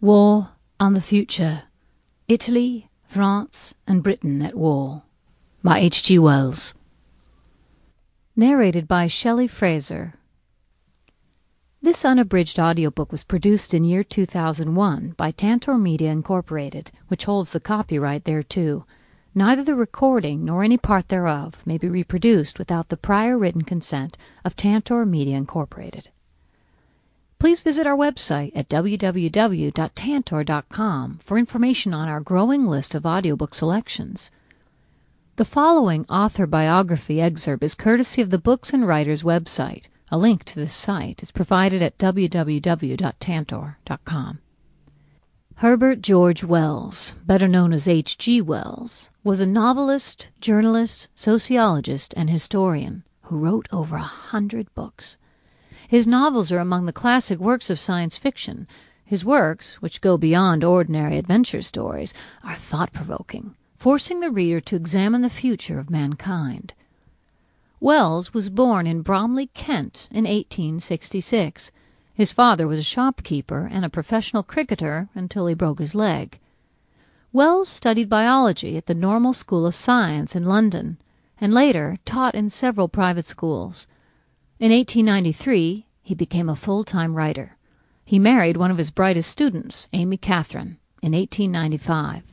War and the Future. Italy, France, and Britain at War by H.G. Wells. Narrated by Shelley Fraser. This unabridged audiobook was produced in year 2001 by Tantor Media Incorporated, which holds the copyright thereto. Neither the recording nor any part thereof may be reproduced without the prior written consent of Tantor Media Incorporated. Please visit our website at www.tantor.com for information on our growing list of audiobook selections. The following author biography excerpt is courtesy of the Books and Writers website. A link to this site is provided at www.tantor.com. Herbert George Wells, better known as H.G. Wells, was a novelist, journalist, sociologist, and historian who wrote over 100 books. His novels are among the classic works of science fiction. His works, which go beyond ordinary adventure stories, are thought-provoking, forcing the reader to examine the future of mankind. Wells was born in Bromley, Kent, in 1866. His father was a shopkeeper and a professional cricketer until he broke his leg. Wells studied biology at the Normal School of Science in London, and later taught in several private schools. In 1893, he became a full-time writer. He married one of his brightest students, Amy Catherine, in 1895.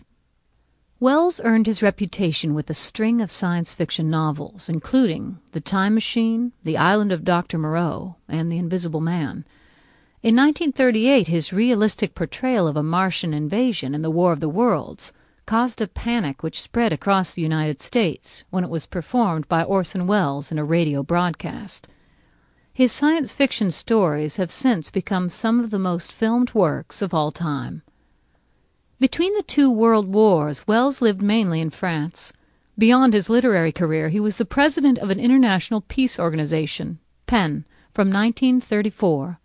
Wells earned his reputation with a string of science fiction novels, including The Time Machine, The Island of Dr. Moreau, and The Invisible Man. In 1938, his realistic portrayal of a Martian invasion in the War of the Worlds caused a panic which spread across the United States when it was performed by Orson Welles in a radio broadcast. His science fiction stories have since become some of the most filmed works of all time. Between the two world wars, Wells lived mainly in France. Beyond his literary career, he was the president of an international peace organization, PEN, from 1934 to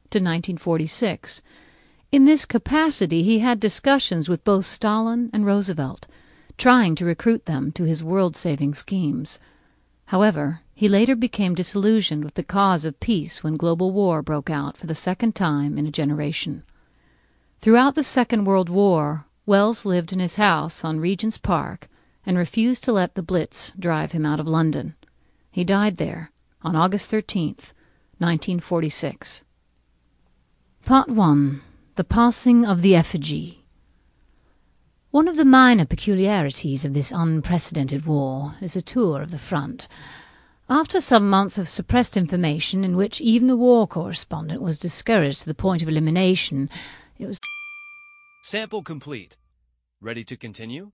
1946. In this capacity, he had discussions with both Stalin and Roosevelt, trying to recruit them to his world-saving schemes. However, he later became disillusioned with the cause of peace when global war broke out for the second time in a generation. Throughout the Second World War, Wells lived in his house on Regent's Park and refused to let the Blitz drive him out of London. He died there on August 13th, 1946. Part 1. The Passing of the Effigy. One of the minor peculiarities of this unprecedented war is a tour of the front. After some months of suppressed information in which even the war correspondent was discouraged to the point of elimination, it was... Sample complete. Ready to continue?